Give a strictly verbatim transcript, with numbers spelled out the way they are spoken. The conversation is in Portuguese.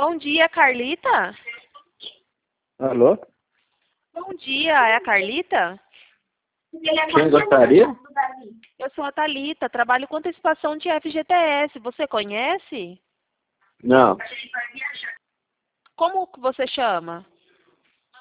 Bom dia, Carlita. Alô? Bom dia, é a Carlita? Quem gostaria? Eu sou a Thalita, trabalho com antecipação de F G T S. Você conhece? Não. Como que você chama?